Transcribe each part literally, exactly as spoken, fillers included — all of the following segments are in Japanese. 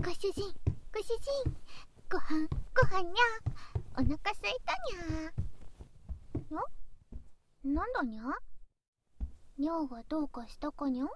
ご主人、ご主人、ご飯、ご飯にゃ。お腹すいたにゃ。よ？なんだにゃ？にゃがどうかしたかにゃ？にゃ、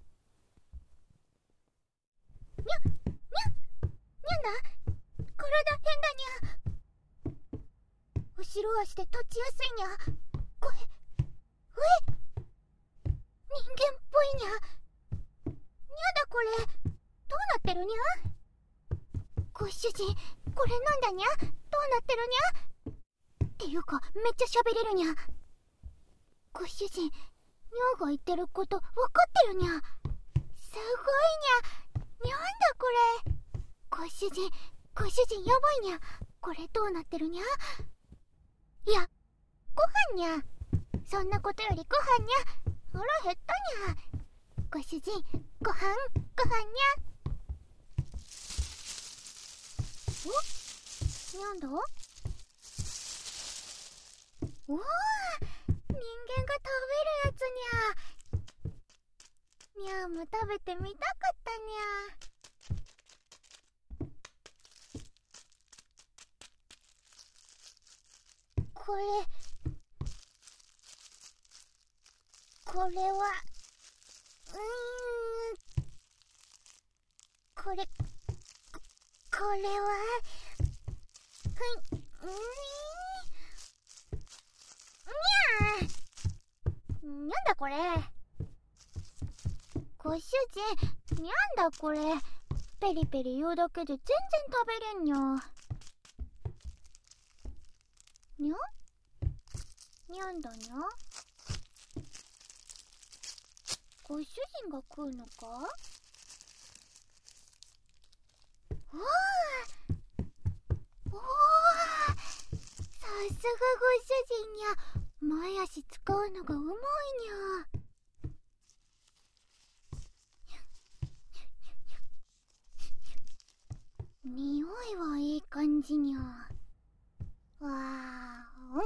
にゃ、にゃんだ？体変だにゃ。後ろ足で立ちやすいにゃ。これ、上、人間っぽいにゃ。にゃだこれ、どうなってるにゃ？ご主人、これなんだにゃ？どうなってるにゃ？っていうか、めっちゃ喋れるにゃ。ご主人、にゃが言ってること分かってるにゃ。すごいにゃ。にゃんだこれ。ご主人、ご主人やばいにゃ。これどうなってるにゃ？いや、ご飯にゃ。そんなことよりご飯にゃ。腹減ったにゃ。ご主人、ご飯、ご飯にゃ。お？なんだ？おー、人間が食べるやつにゃ。にゃーも食べてみたかったにゃ。これ、これは、うーん、これ、こ、これは、はい、うーん、にゃー。にゃんだこれ。ご主人、にゃんだこれ。ペリペリ言うだけで全然食べれんにゃ。にゃ？にゃんだにゃ。ご主人が食うのか？おー、おー、さすがご主人にゃ。前足使うのがうまいにゃ。匂いはいい感じにゃ。わー、うん。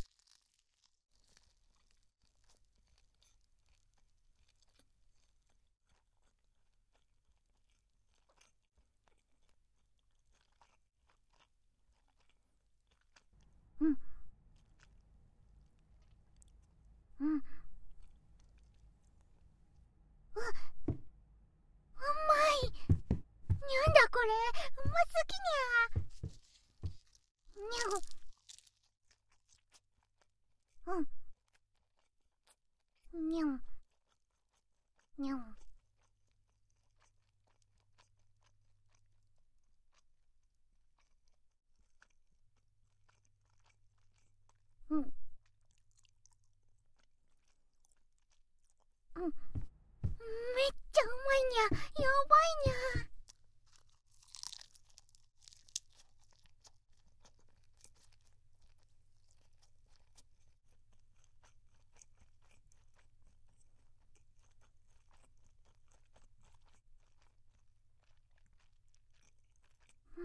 うん。うん。う、うまい。にゃんだこれ。うますぎにゃ。にゃん。うん。にゃん。にゃん。うん。うん。めっちゃうまいにゃ。やばいにゃ。うん。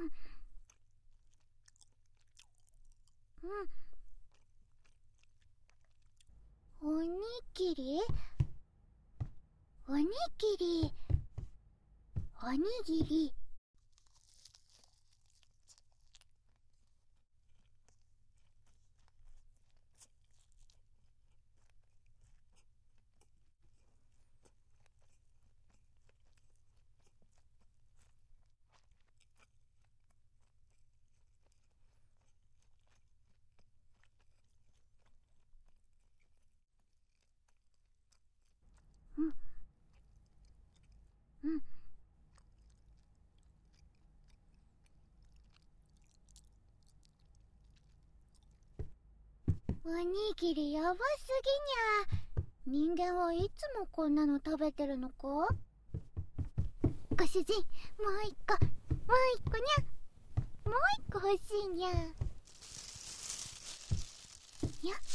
うん。おにぎり？おにぎり。おにぎり。うん。うん。おにぎりやばすぎにゃ。人間はいつもこんなの食べてるのか？ご主人、もう一個、もう一個にゃ。もう一個欲しいにゃ。にゃ。や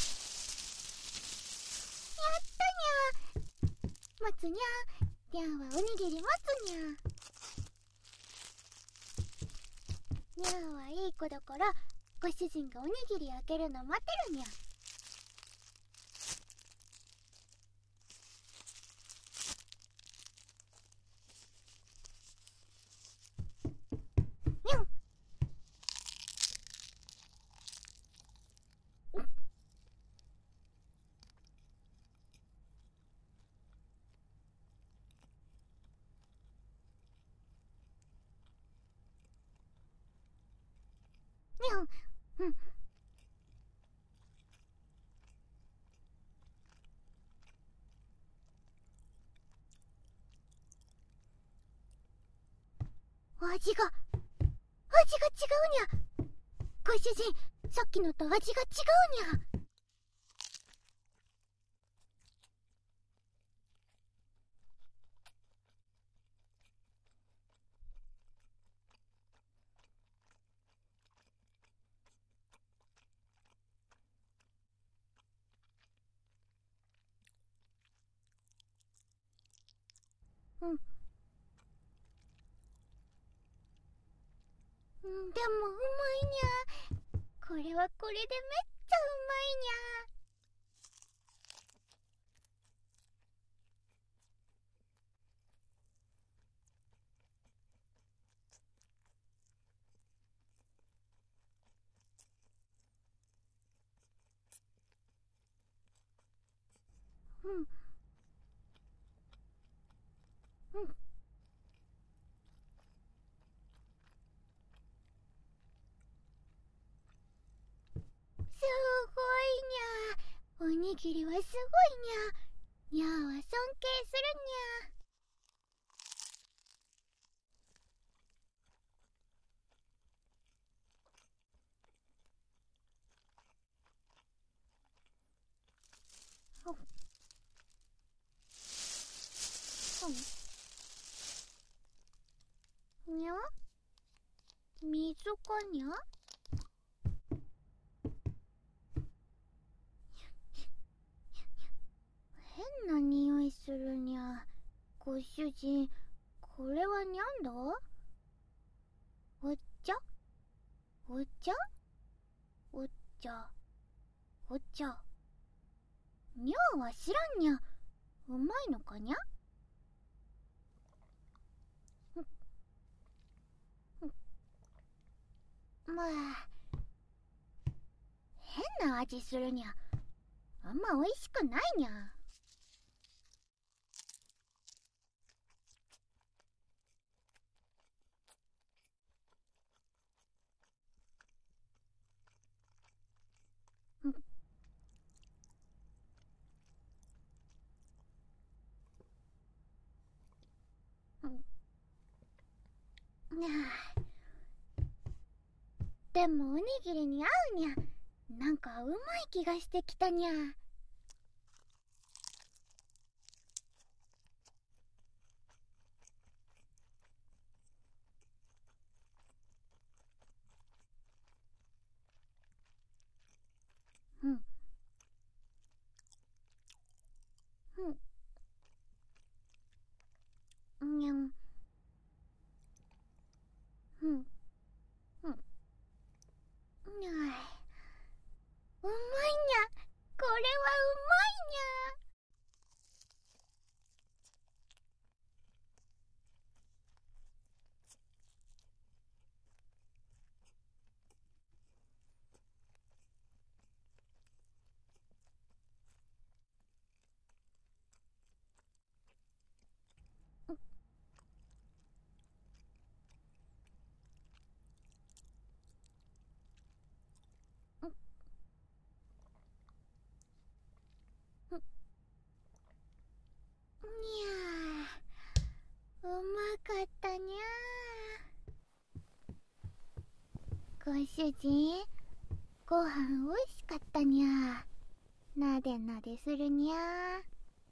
ったにゃ。待つにゃ。にゃはおにぎり待つにゃ。にゃはいい子だから、ご主人がおにぎり開けるの待ってるにゃ。 にゃん。うん。味が、味が違うにゃ。ご主人、さっきのと味が違うにゃ。うん。うん、でもうまいにゃ。これはこれでめっちゃうまいにゃ。うん。うん。すごいにゃ。おにぎりはすごいにゃ。にゃーは尊敬するにゃ。うん。うん。にゃ、水かにゃ。変な匂いするにゃ。ご主人、これはにゃんだ？お茶？お茶？お茶、お茶。にゃーは知らんにゃ。うまいのかにゃ？まあ、変な味するにゃ。あんま美味しくないにゃ。うん。うん。にゃ。でもおにぎりに合うにゃ。なんかうまい気がしてきたにゃ。うん。うん。にゃん。うん。うん。にゃい。うまいにゃ。これはうまいにゃ。うん。うん。にゃー。うまかったにゃー。ご主人、ご飯おいしかったにゃー。なでなでするにゃー。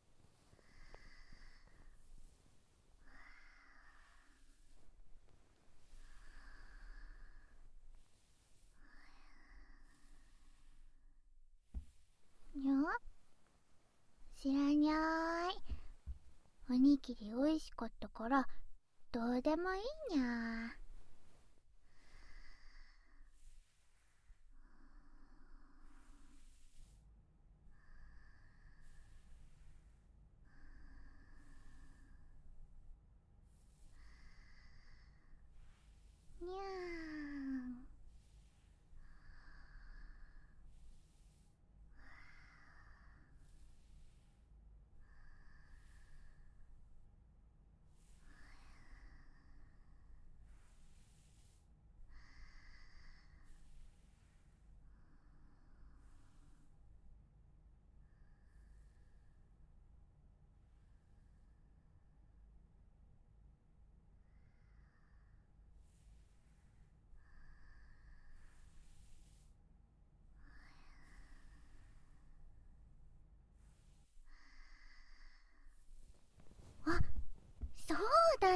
にゃ、知らにゃーい。おにぎりおいしかったからどうでもいいにゃー。にゃー。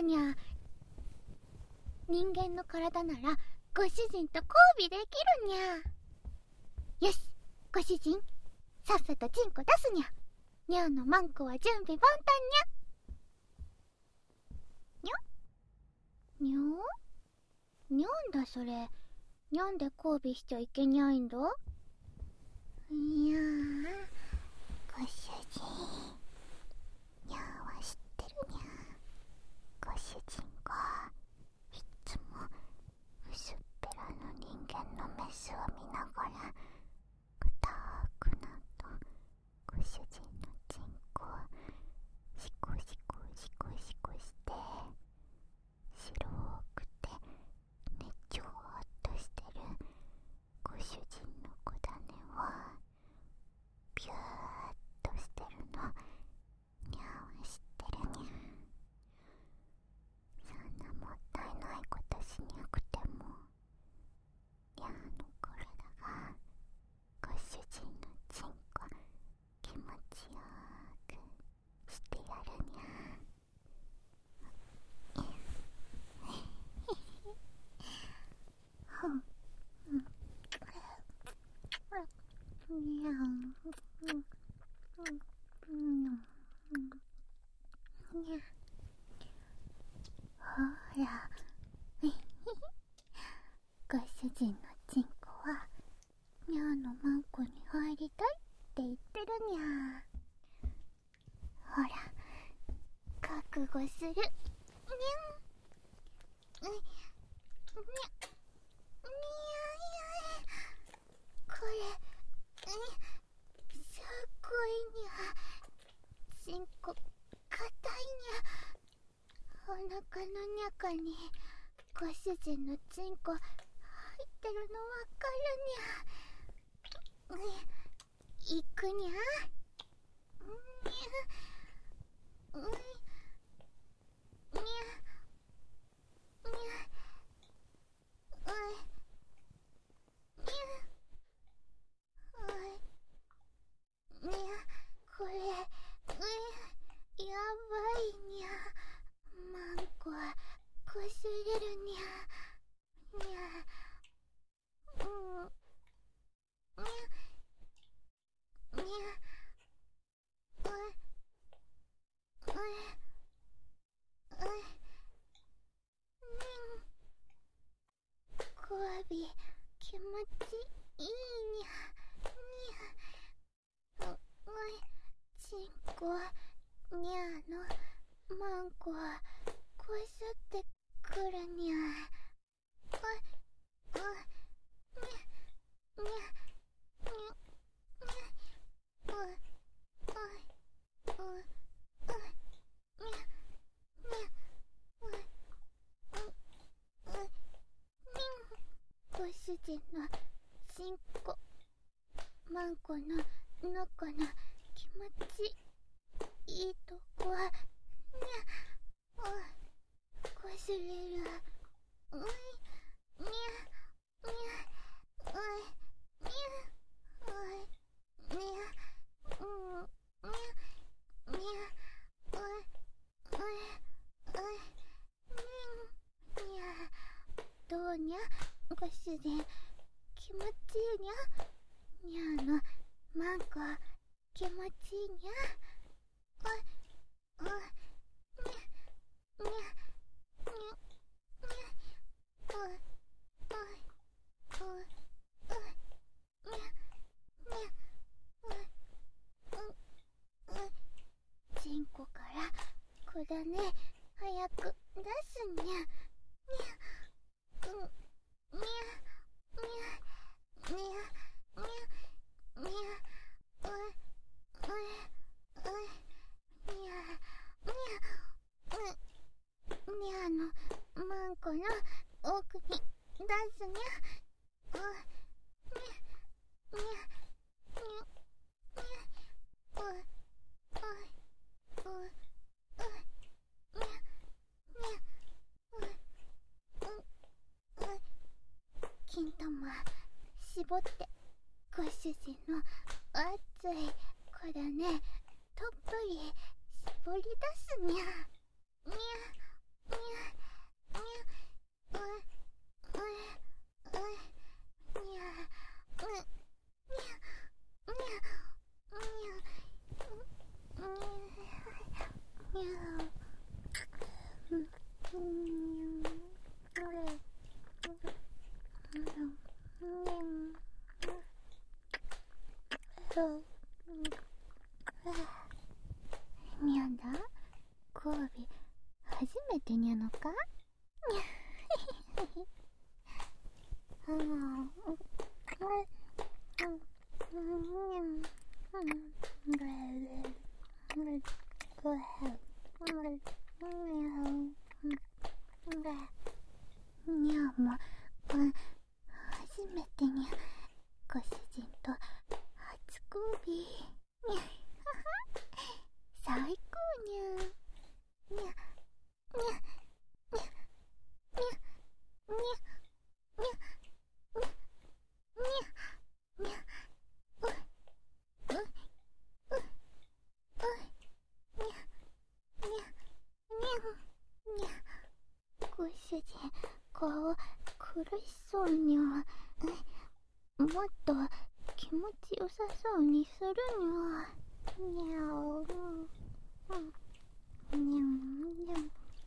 にゃ。人間の体ならご主人と交尾できるにゃ。よし、ご主人、さっさとチンコ出すにゃ。にゃーのマンコは準備万端にゃ。にゃにゃにゃんだそれ。にゃんで交尾しちゃいけにゃいんだ。いやー、ご主人、にゃーは知ってるにゃ。ご主人がいつも薄っぺらの人間のメスを見ながらくたくなとご主人のチンコをシコシコシコシコして白くてねちょーっとしてるご主人の子種をピューっとしてるのにゃーは知ってるにゃ。そんなもったいないことしにゃくてもにゃーの体がご主人のチンコ気持ちよーくしてやるにゃ。にゃんにゃ。ほらご主人のチンコはにゃーのマンコに入りたいって言ってるにゃ。ほら、覚悟するにゃん。にゃにゃにゃこれすっごいにゃ。チンコ硬いにゃ。お腹の中にご主人のチンコ入ってるのわかるにゃ。いくにゃ。にゃにゃにゃにゃにゃ。これやばいにゃ。マンコはこすれるにゃ。にゃ。うんにゃにゃ。うううこわび気持ちいいにゃ。にゃうチンコにゃーのマンコはこすってくるにゃ。ううにゃにゃにゃううううにゃにゃうううご主人のチンコマンコの中の気持ちいいとこはにゃおこすれる。おいにゃにゃおいにゃおいにゃうんにゃにゃおいおいおいにゃどうにゃご主人気持ちいいにゃ。にゃーのマンコ気持ちいいにゃ。おいおいにゃにゃにゃにゃおいおいおいおいにゃにゃおいおいおいチンコから子種早く出すにゃ。にゃうんにゃにゃにゃにゃにゃおいおいおいにゃにゃうんにゃのマンコの奥に出すにゃ。おいにゃにゃにゃにゃおいおいおいおいにゃにゃおいおいおい金玉絞ってご主人の熱い子だねとっぷり絞り出すにゃ。にゃにゃにゃんだ、コービ初めてにゃのか。にゃんも初めてにゃ、ご主人と初交尾。最高にゃ。にゃにゃにゃにゃにゃにゃにゃにゃ、うううううにゃにゃにゃにゃ。ご主人顔苦しそうにゃ。もっと気持ちよさそうにするにゃ。にゃお、にゃにゃ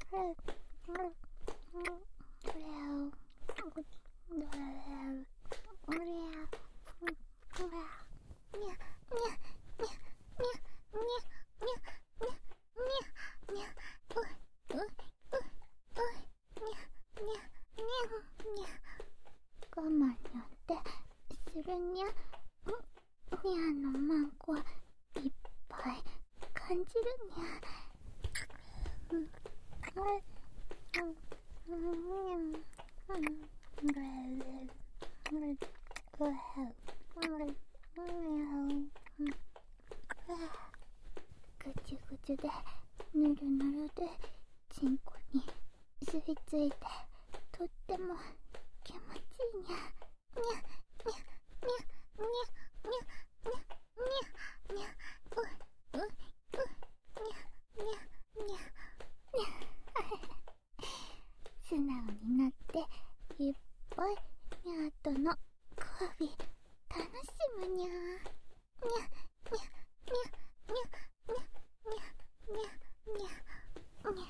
我慢によってするにゃ。にゃのマンコいっぱい感じるにゃ。ぐちゅぐちゅでぬるぬるでチンコに吸い付いてとっても気持ちいいにゃ。にゃにゃにゃにゃにゃにゃにゃにゃ、うううにゃにゃにゃにゃ。素直になっていっぱいにゃーとの交尾楽しむにゃ。にゃにゃにゃにゃにゃにゃにゃにゃにゃ。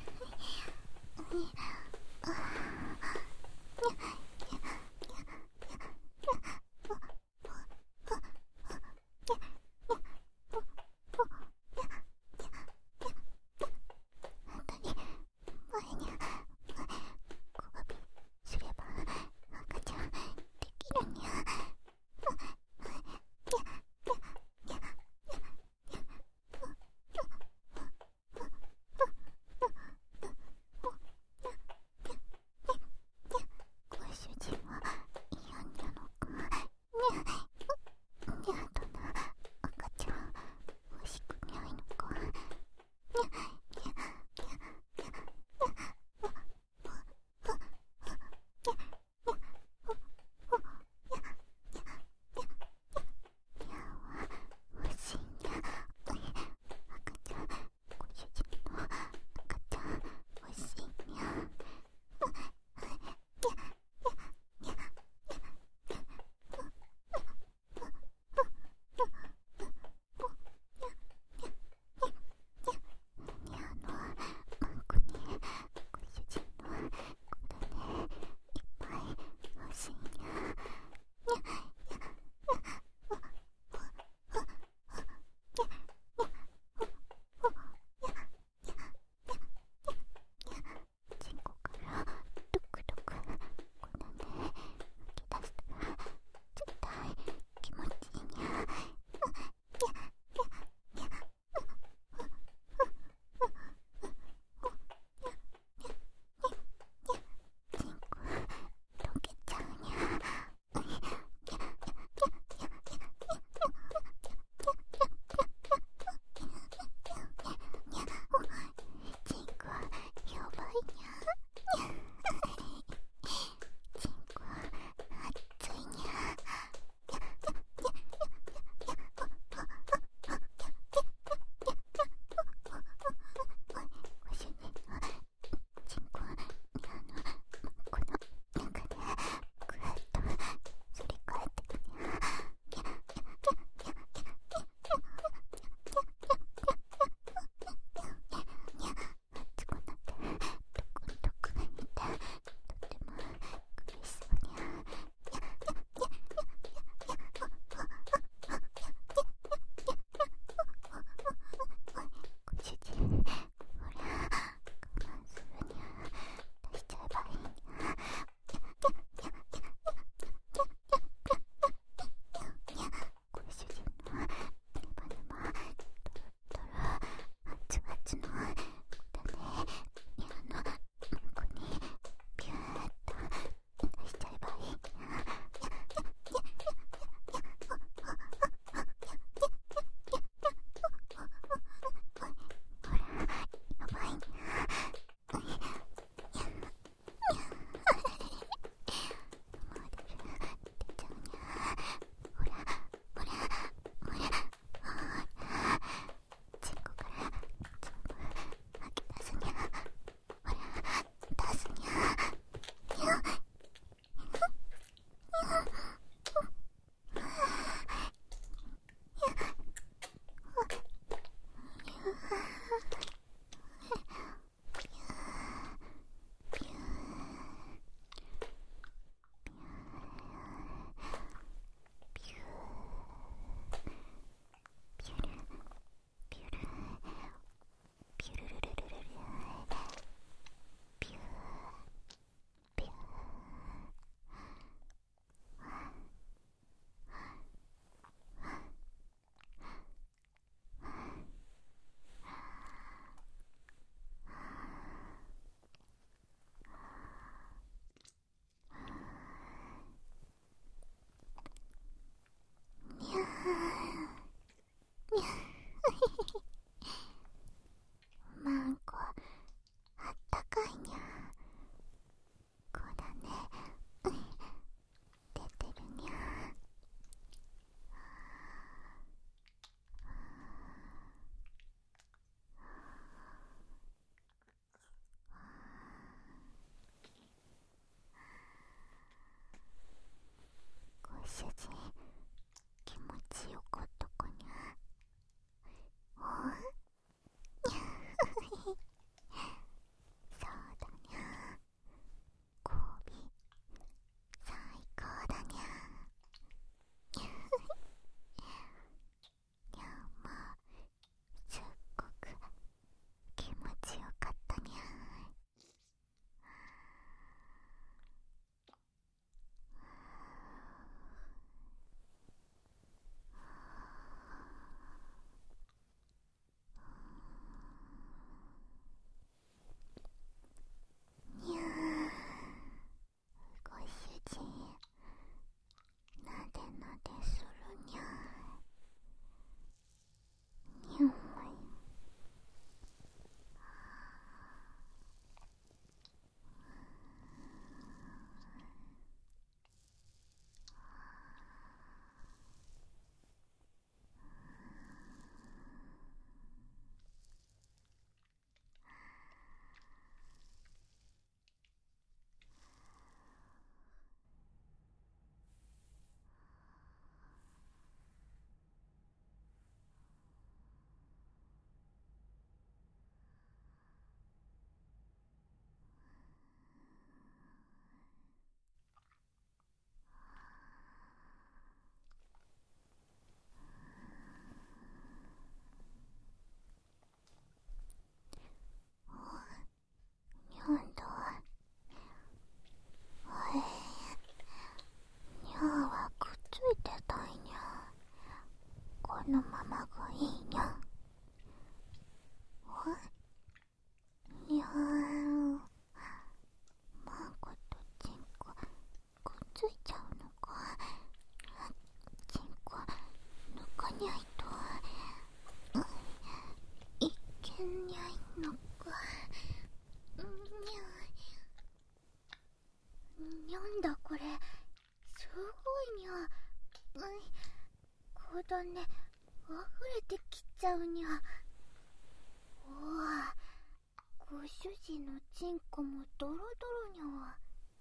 なんだこれ、すごいにゃ。うん、こだね、溢れてきちゃうにゃ。おわ、ご主人のチンコもドロドロにゃ。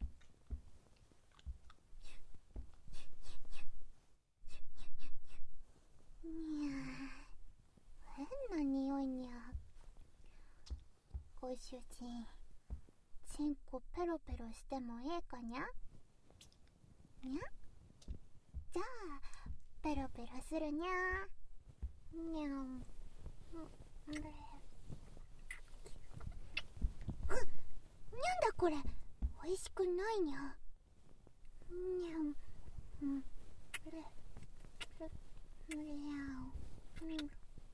にゃー、変な匂いにゃ。ご主人、チンコペロペロしてもええかにゃ？にゃ？じゃあペロペロするにゃ。にゃん。うん、にゃんだこれ、おいしくないにゃ。にゃん。うん、これにゃん。うん、うん、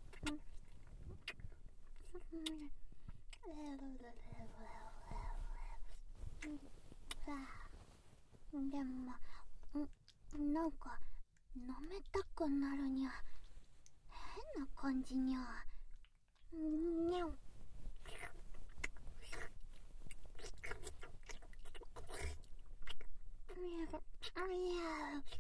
でも、ん、なんか舐めたくなるにゃ。変な感じにゃ。にゃん。あいや。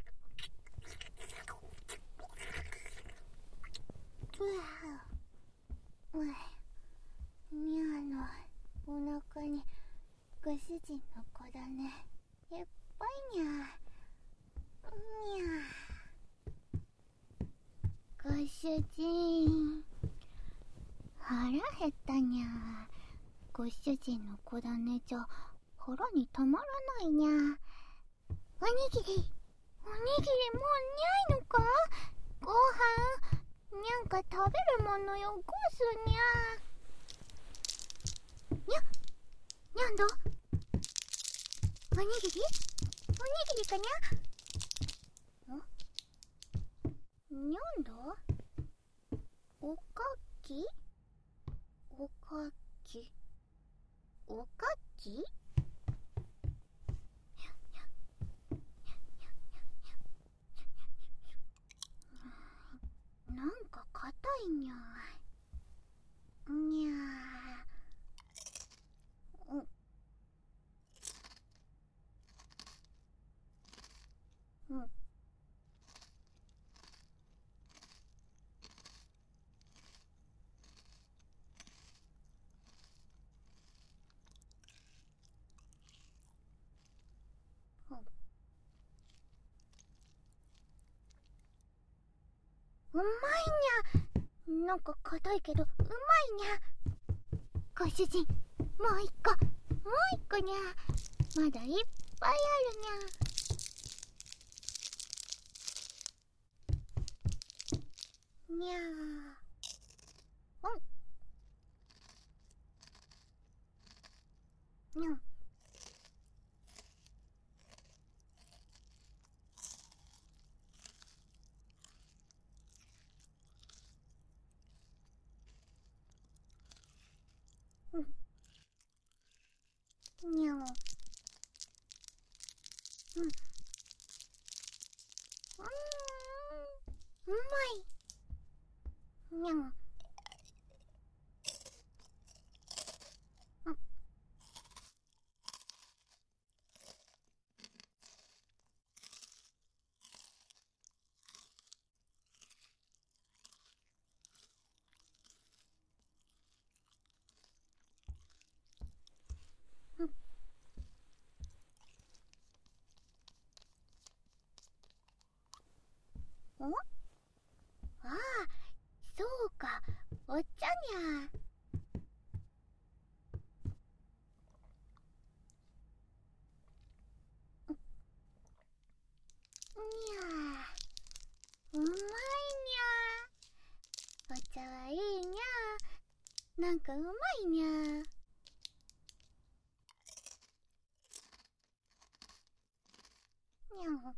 うわぁ。おい。にゃーのお腹にご主人の子だね。いっぱいにゃ。にゃー。ご主人。腹減ったにゃ。ご主人の子だねじゃ腹にたまらないにゃ。おにぎり、おにぎりもうにゃいのか？ご飯、にゃんか食べるものよこすにゃ。にゃ、にゃんど、おにぎり、おにぎりかにゃ。ん？にゃんど、おかき、おかき、おかき？なんか硬いにゃ。にゃー。うん。うん。うまいにゃ。なんか硬いけどうまいにゃ。ご主人、もう一個、もう一個にゃ。まだいっぱいあるにゃ。にゃー。うん。にゃん。うん。にゃん。うん。うーん。うまい。にゃん。うん。お？ああ、そうか、お茶にゃ。にゃー。うまいにゃ。お茶はいいにゃ。なんかうまいにゃ。にゃん。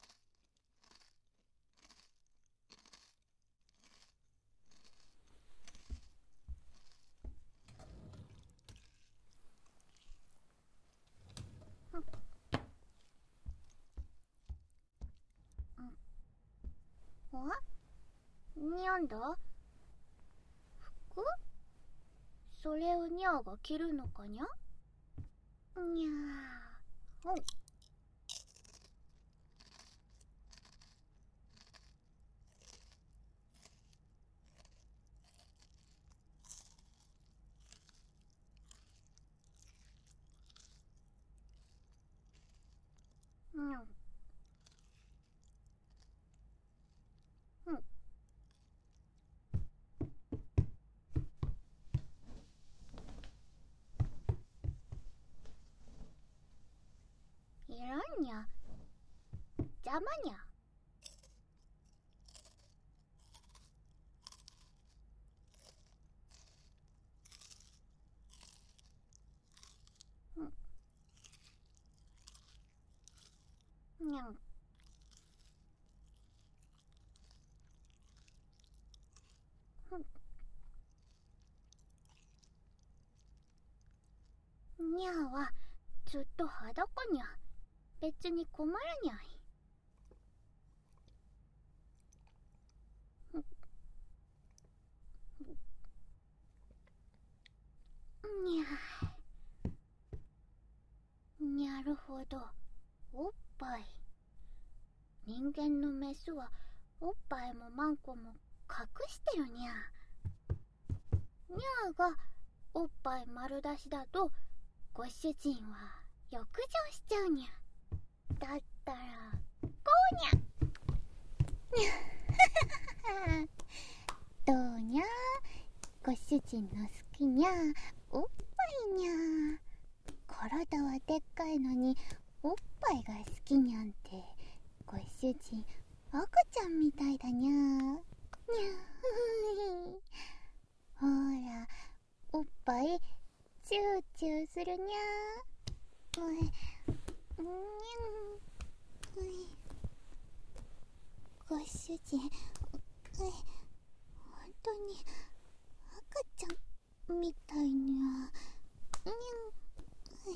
お？にゃんだ？服？それをにゃーが着るのかにゃ？にゃー。お。 邪魔にゃ。にゃん。にゃーはずっと裸にゃ。別に困るにゃい。にゃー。にゃるほど。おっぱい。人間のメスはおっぱいもマンコも隠してるにゃ。にゃーがおっぱい丸出しだとご主人は浴場しちゃうにゃ。だったらこうにゃ。どうにゃ。ご主人の好きにゃおっぱいにゃ。体はでっかいのにおっぱいが好きにゃんて、ご主人赤ちゃんみたいだにゃ。にゃほらおっぱいチューチューするにゃ。ういにゃん。ういご主人、うい本当に赤ちゃんみたいにゃ。にゃん。う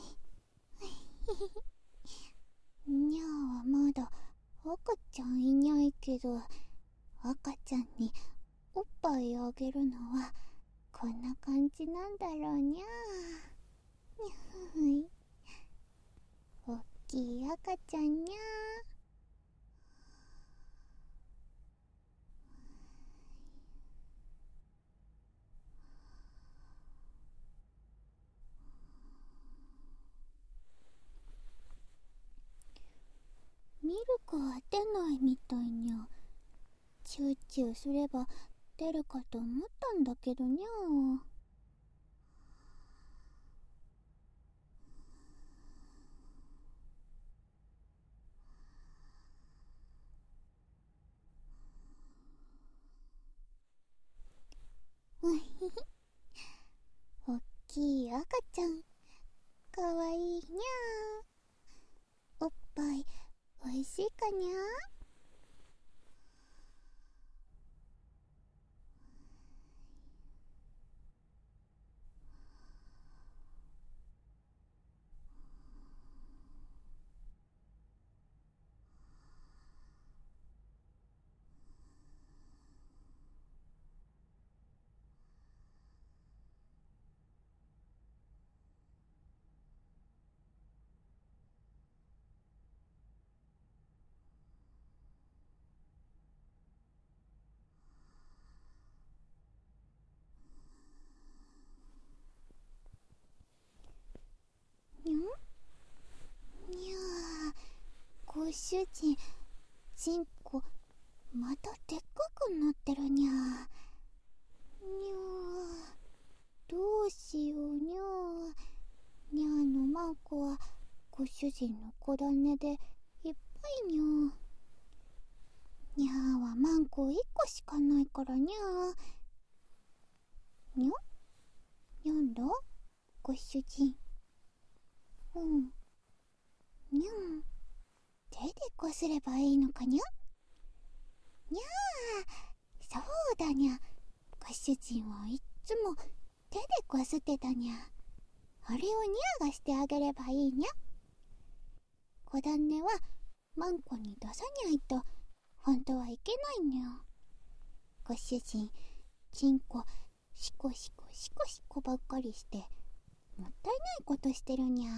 いにゃーはまだ赤ちゃんいないけど、赤ちゃんにおっぱいあげるのはこんな感じなんだろうにゃ。にゃいおっきい赤ちゃんにゃ。ミルクは出ないみたいにゃ。チューチューすれば出るかと思ったんだけどにゃ。うひひおっきい赤ちゃんかわいいにゃ。おっぱいおいしいかにゃ。にゃにゃー。ご主人チンコまたでっかくなってるにゃ。にゃーどうしようにゃー。にゃーのマンコはご主人の小種でいっぱいにゃ。にゃーはマンコいっこしかないからにゃー。にゃにゃんだご主人。うん。にゃん。手でこすればいいのかにゃ。にゃー。そうだにゃ。ご主人はいっつも手でこすってたにゃ。あれをにゃがしてあげればいいにゃ。小種はマンコに出さにゃいと本当はいけないにゃ。ご主人チンコシコシコシコシコばっかりしてもったいないことしてるにゃ。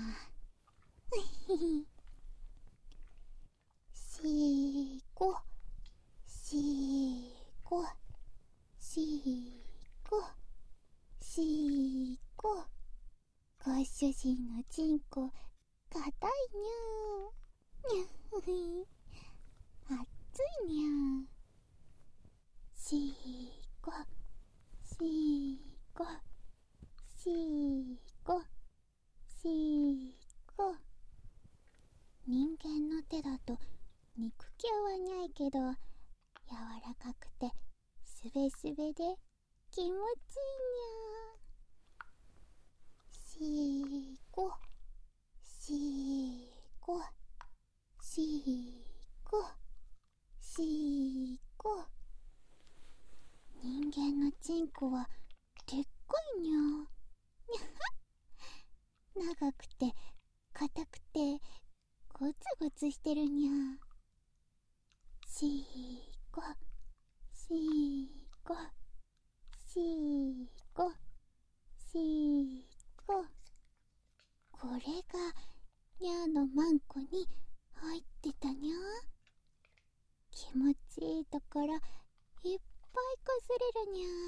しーこしーこしーこしーこ。ご主人のチンコかたいにゃ。にゃふいあっついにゃ。しーこしーこしーこしーこ。人間の手だと肉球はないけど、柔らかくてすべすべで気持ちいいにゃ。しーこしーこしーこしーこ。人間のチンコはでっかいにゃ。長くて硬くてゴツゴツしてるにゃ。しーこしーこしーこしーこ。これがにゃーのマンコに入ってたにゃ。気持ちいいところいっぱいこすれるにゃ。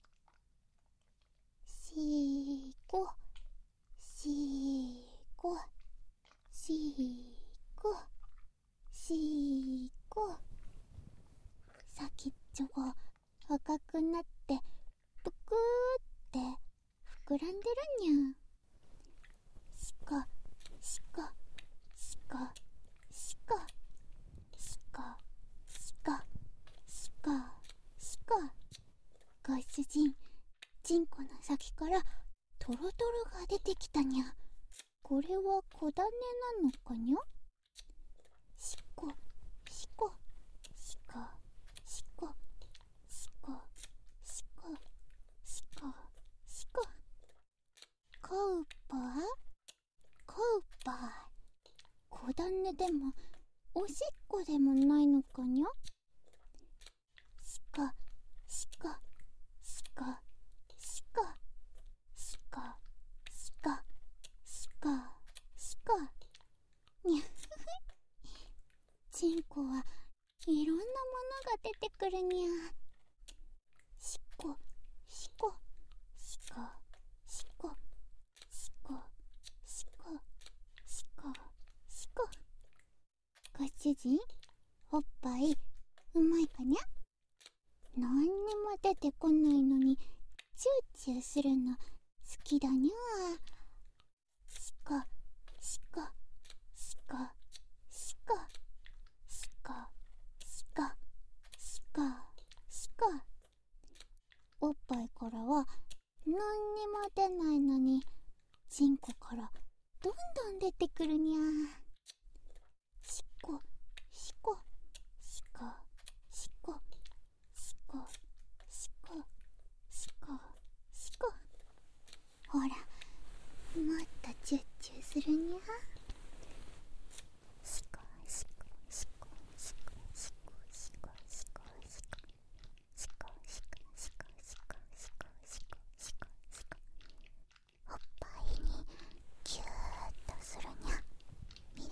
しーこしーこしーこしーこ。先っちょが赤くなってぷくーって膨らんでるにゃ。しかしかしかしかしかしかしかしか。ご主人、チンコの先からトロトロが出てきたにゃ。これは小種なのかにゃ。しこしこしかしこしこしこしこしこ。コウパーコウパー。小種でもおしっこでもないのかにゃ。しかしかしかしかしかしかしかしか。にゃふふ。チンコはいろんなものが出てくるにゃ。しこしこしこしこしこしこしこしこ。ご主人、おっぱいうまいかにゃ。なんにも出てこないのにチューチューするの好きだにゃ。しかしかしかしかしかしかしかしか。おっぱいからはなんにも出ないのにチンコからどんどん出てくるにゃ。しこしこしこしこしこしこしこしこ。ほら、もっとチュッチュするにゃ。しこしこしこしこしこしこしこしこしこしこしこしこしこしこしこしこ。おっぱいにキューッとするにゃ。み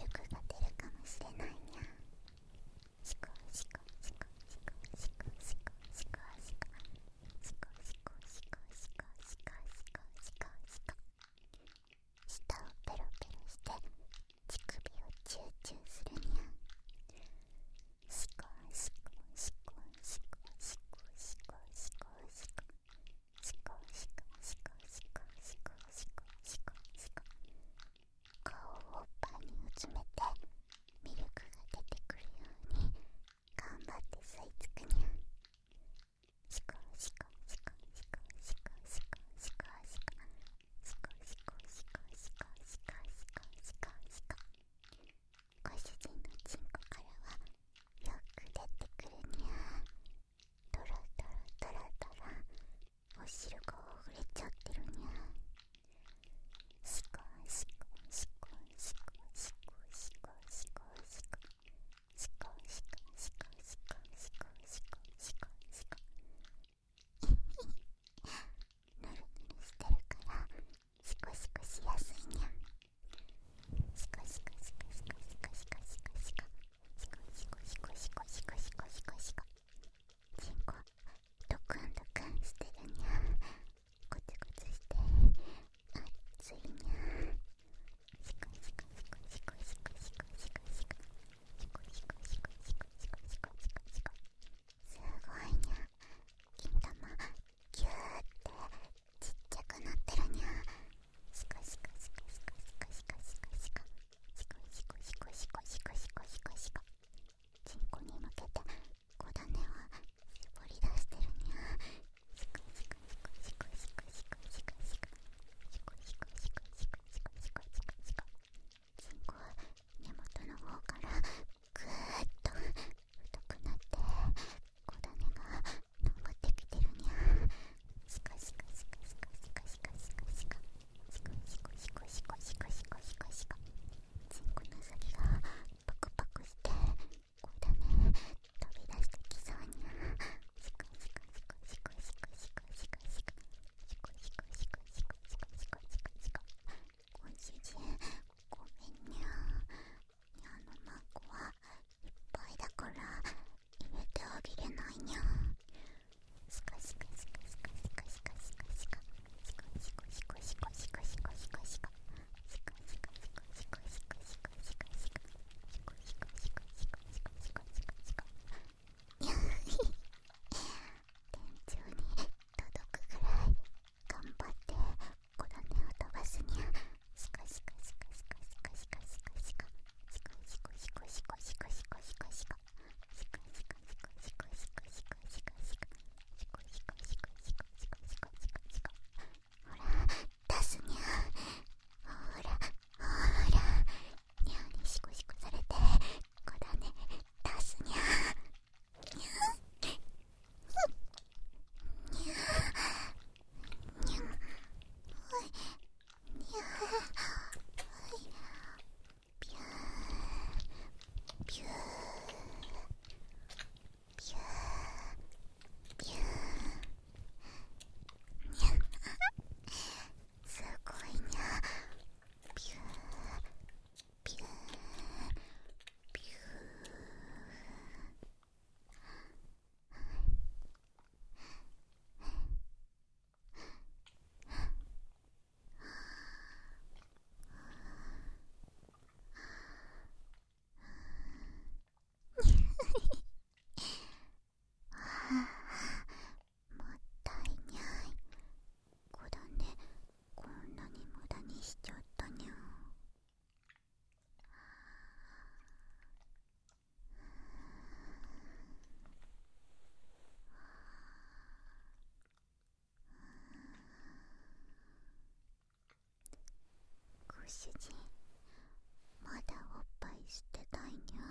主人、まだおっぱい吸ってたいにゃ。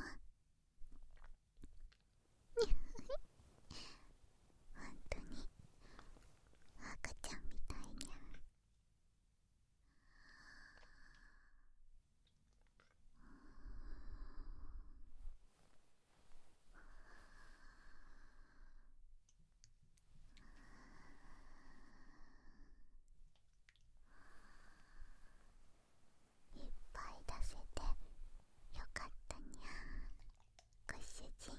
ほんとに赤ちゃんみたいにゃ。いっぱい出せてよかったにゃ、ご主人。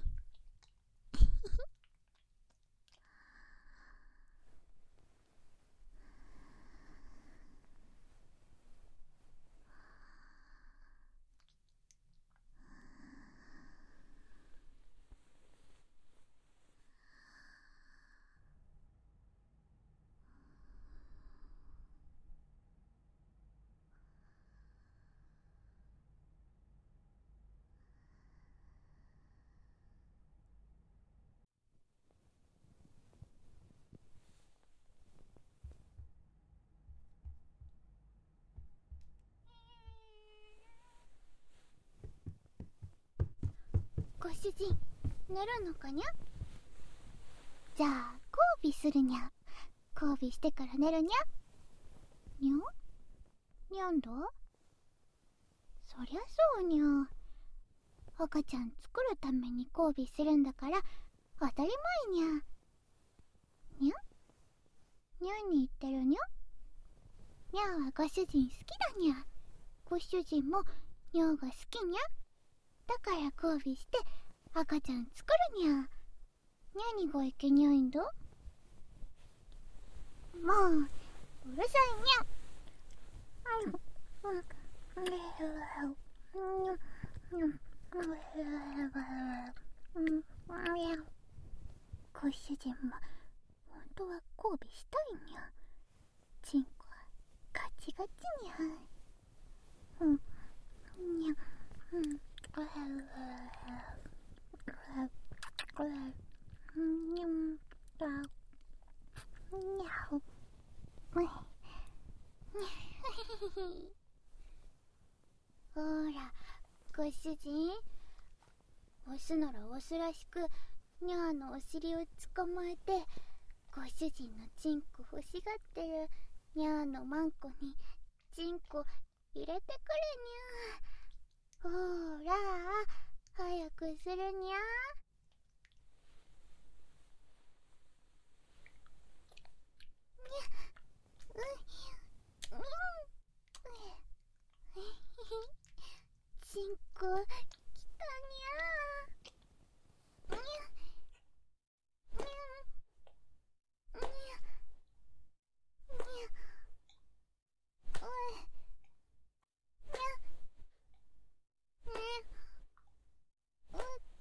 ご主人、寝るのかにゃ。じゃあ交尾するにゃ。交尾してから寝るにゃ。にゃにゃんだ。そりゃそうにゃ。赤ちゃん作るために交尾するんだから当たり前にゃ。にゃにゃに言ってるにゃ。にゃはご主人好きだにゃ。ご主人もにゃが好きにゃ。だから交尾して赤ちゃん作るにゃ。にゃにがいけにゃいんだ。もううるさいにゃ。ご主人も本当は交尾したいにゃ。チンコはガチガチにゃ。うんにゃうんほら、ご主人、オスならオスらしくニャーのお尻を捕まえて、ご主人のチンコ欲しがってるニャーのマンコにチンコ入れてくれにゃ。ほら、早くするにゃ。チンコきたにゃ。にゃにゃにゃにゃおいにゃにゃ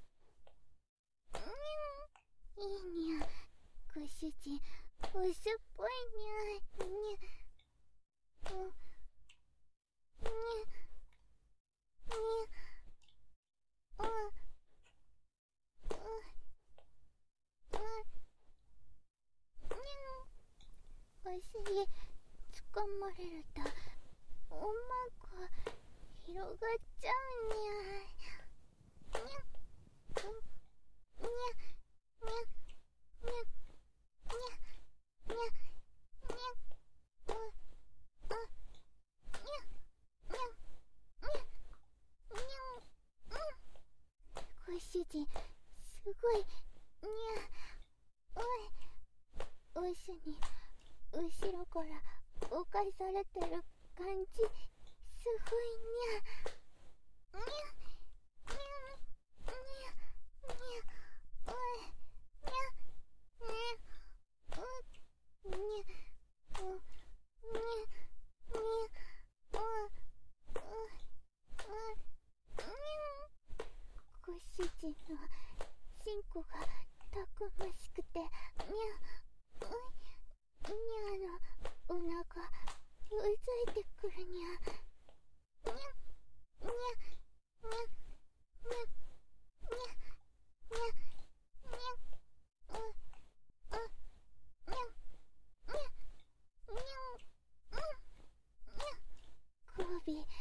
おいいいにゃ。ご主人オスっぽいにゃ。にゃにゃお尻つかまれるとおまんこ広がっちゃうにゃ。にゃにゃにゃにゃにゃにゃにゃおおにゃにゃにゃにゃご主人すごいにゃ。おいおいしに後ろからおかされてる感じすごいにゃ。にゃにゃにゃにゃおいにゃにゃおにゃおにゃにゃおおおにゃ。ご主人のチンコがたくましくてにゃおいにゃのお腹うずいてくるにゃ。にゃにゃにゃにゃにゃにゃにゃおおにゃにゃにゃにゃ交尾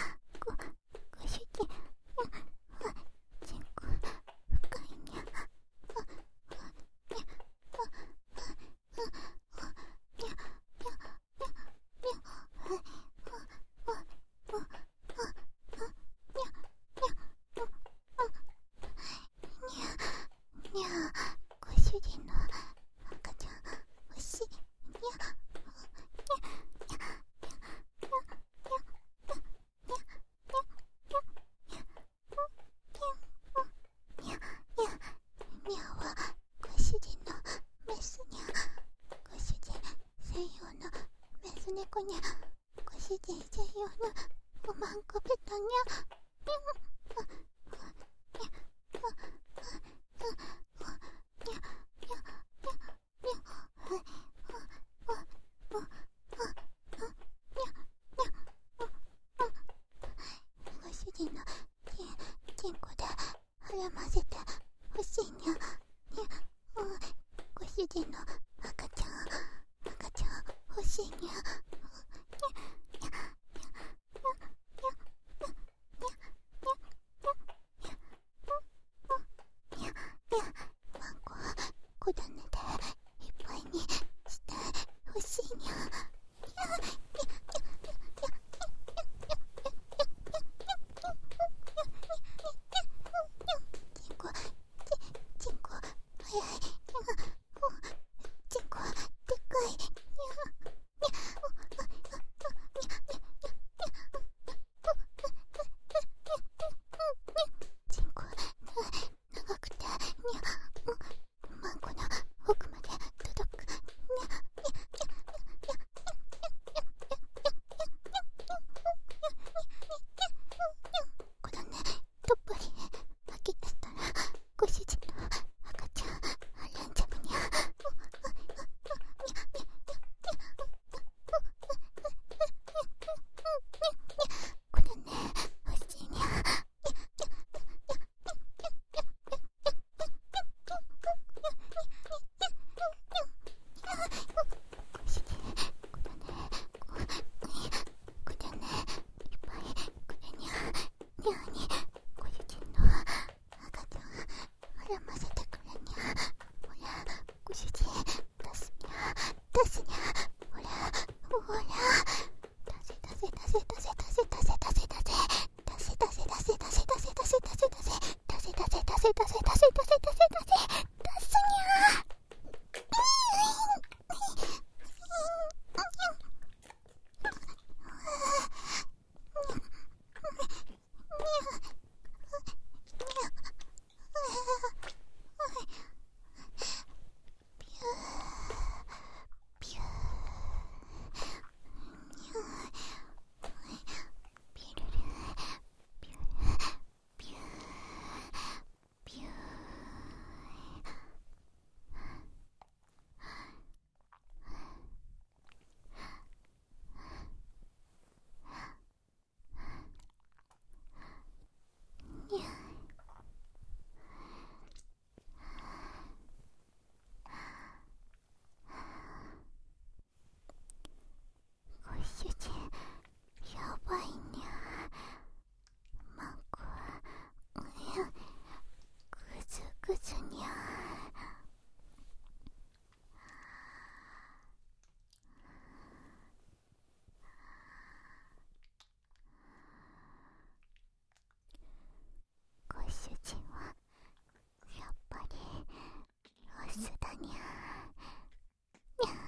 スだにゃ。にゃ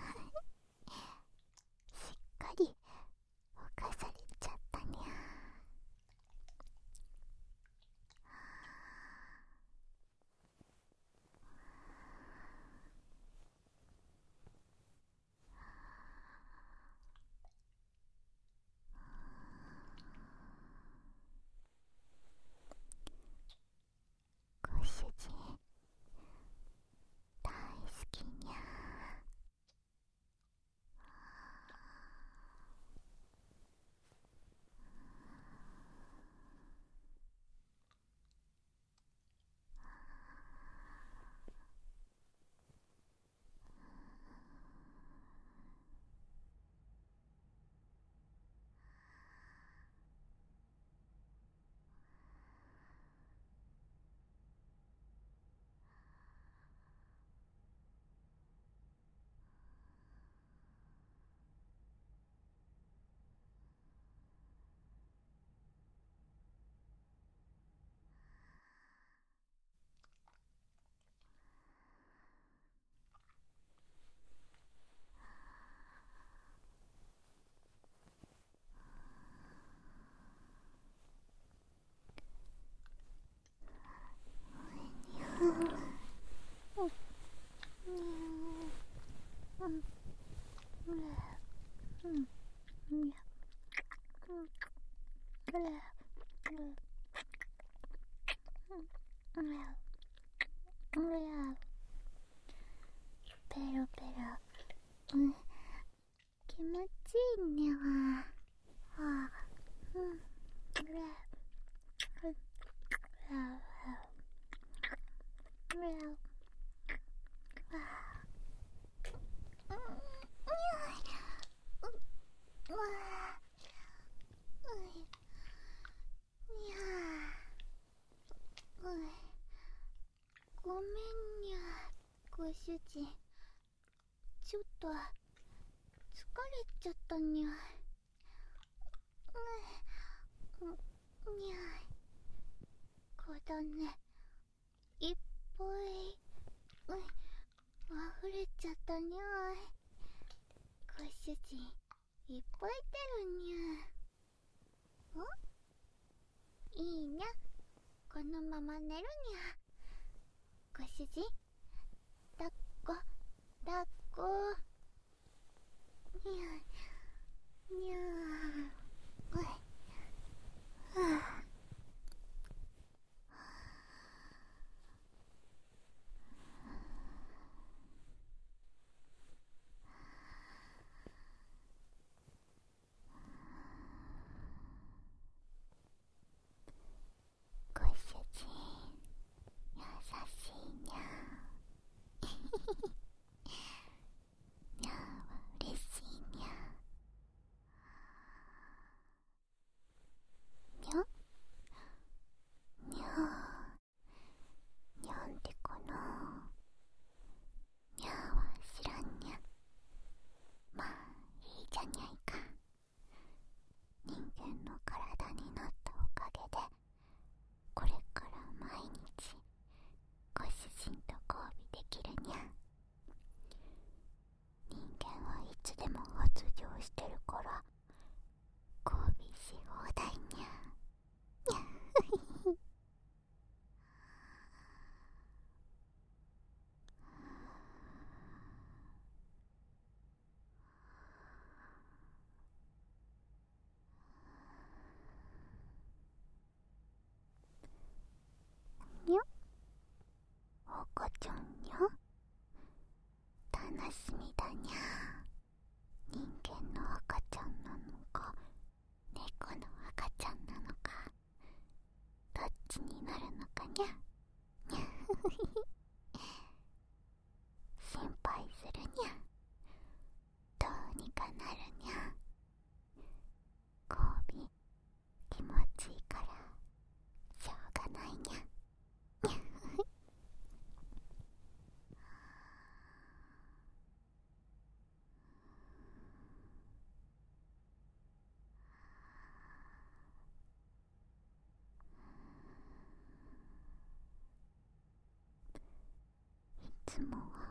しっかり犯されちゃったにゃ。ご主人大好きにゃ。ペロペロ、うん、気持ちいいねわ。はあ、うん、うらうらうらうらわあ、うん、にゃう、うわあ、うい、にゃあ、うい、ごめんにゃ、ご主人。ちょっと疲れちゃったにゃ。うん、にゃい。こだね、いっぱい、うん、溢れちゃったにゃい。ご主人、いっぱい出るにゃ。ん？いいにゃ。このまま寝るにゃ。ご主人、抱っこ、抱っこ。にゃにゃー。おい。はあ。ご主人、優しいにゃ。にゃーは嬉しいにゃ。にゃにゃー。にゃんでかな。にゃーは知らんにゃ。まあいいじゃにゃいか。人間の体になったおかげで、これから毎日ご主人と交尾できるにゃ。人間はいつでも発情してるから交尾し放題にゃ。にゃにゃ。赤ちゃんにゃ。楽しみだにゃ。人間の赤ちゃんなのか猫の赤ちゃんなのか、どっちになるのかにゃ。にゃ心配するにゃ。どうにかなるにゃ。交尾気持ちいいからしょうがないにゃ。にゃいつつもは